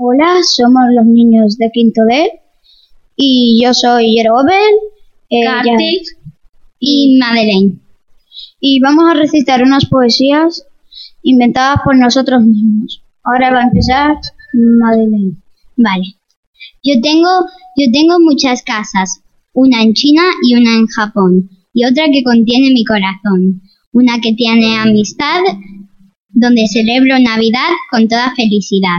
Hola, somos los niños de quinto D y yo soy Jerobel, Kartik y Madeleine. Y vamos a recitar unas poesías inventadas por nosotros mismos. Ahora va a empezar Madeleine. Vale. Yo tengo muchas casas, una en China y una en Japón, y otra que contiene mi corazón, una que tiene amistad, donde celebro Navidad con toda felicidad.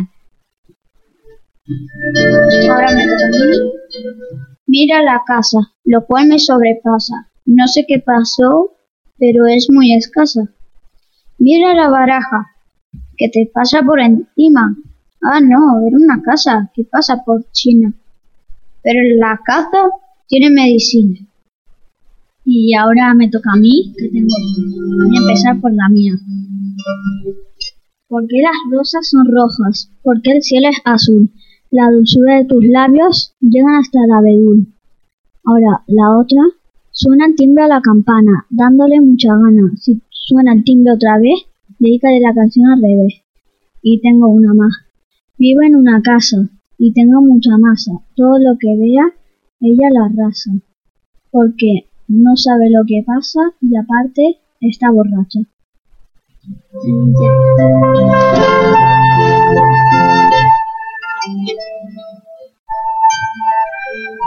Ahora me toca a mí. Mira la casa, lo cual me sobrepasa. No sé qué pasó, pero es muy escasa. Mira la baraja, que te pasa por encima. Ah, no, era una casa que pasa por China. Pero la caza tiene medicina. Y ahora me toca a mí, que voy a empezar por la mía. ¿Por qué las rosas son rojas? ¿Por qué el cielo es azul? La dulzura de tus labios llega hasta el abedul. Ahora, la otra, suena el timbre a la campana, dándole mucha gana. Si suena el timbre otra vez, dedícale la canción al revés. Y tengo una más. Vivo en una casa, y tengo mucha masa. Todo lo que vea, ella la arrasa. Porque no sabe lo que pasa, y aparte, está borracha. Ya.